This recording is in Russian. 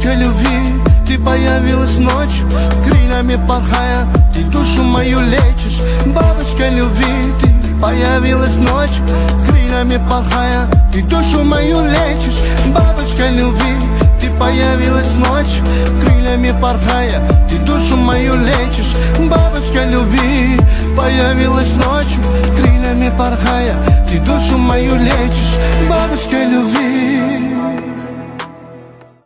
Бабочка любви, ты появилась ночью, крыльями порхая, ты душу мою лечишь. Бабочка любви, ты появилась ночью, крыльями порхая, ты душу мою лечишь. Бабочка любви, ты появилась ночью, крыльями порхая, ты душу мою лечишь. Бабочка любви, появилась ночью, крыльями порхая, ты душу мою лечишь. Бабочка любви.